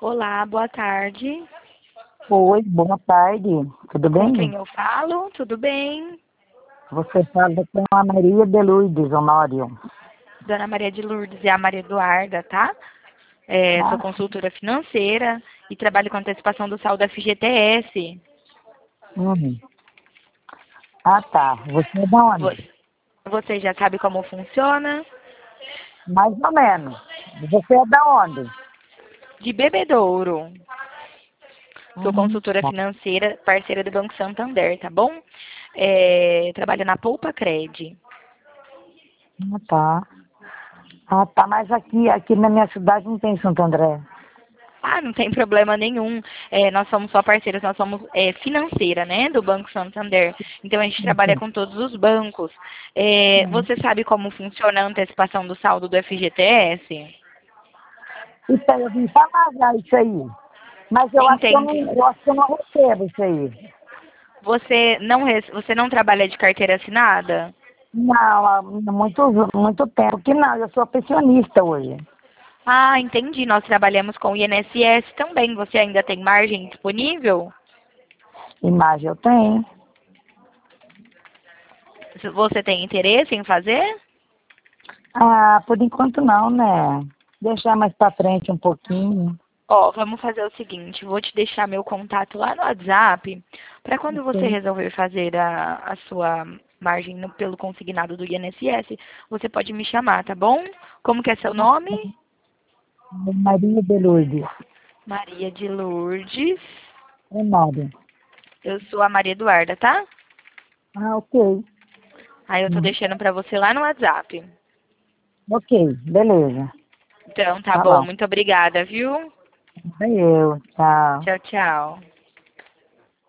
Olá, boa tarde. Oi, boa tarde. Tudo Com bem? quem eu falo? Tudo bem? Você fala com a Maria de Lourdes Honório. Dona Maria de Lourdes e a Maria Eduarda, tá? Sou Ah, consultora financeira e trabalho com antecipação do saldo FGTS. hum. Tá. Você é de onde? Você já sabe como funciona? Mais ou menos. Você é de onde? De Bebedouro. Sou consultora Tá. financeira, parceira do Banco Santander, tá bom? Trabalho na Poupa Cred. Tá. Tá. Mas aqui na minha cidade não tem Santo André. Ah, não tem problema nenhum. Nós somos só parceiros, nós somos financeira, né, do Banco Santander. Então a gente trabalha Uhum. com todos os bancos. Você sabe como funciona a antecipação do saldo do FGTS? Então, eu vim falar já isso aí. Mas eu acho que Entende? eu acho que eu não recebo isso aí. Você não trabalha de carteira assinada? Não, há muito tempo que não. Eu sou pensionista hoje. Ah, entendi. Nós trabalhamos com o INSS também. Você ainda tem margem disponível? Imagem eu tenho. Você tem interesse em fazer? Por enquanto não, né? Deixar mais pra frente um pouquinho. Ó, vamos fazer o seguinte, vou te deixar meu contato lá no WhatsApp, para quando você Ok. resolver fazer a sua margem pelo consignado do INSS, você pode me chamar, tá bom? Como que é seu nome? Maria de Lourdes. Maria de Lourdes. Honório. Eu sou a Maria Eduarda, tá? Ok. Aí eu tô Hum. deixando para você lá no WhatsApp. Ok, beleza. Então, tá Tá bom. bom. Muito obrigada, viu? Eu, tchau. Tchau, tchau.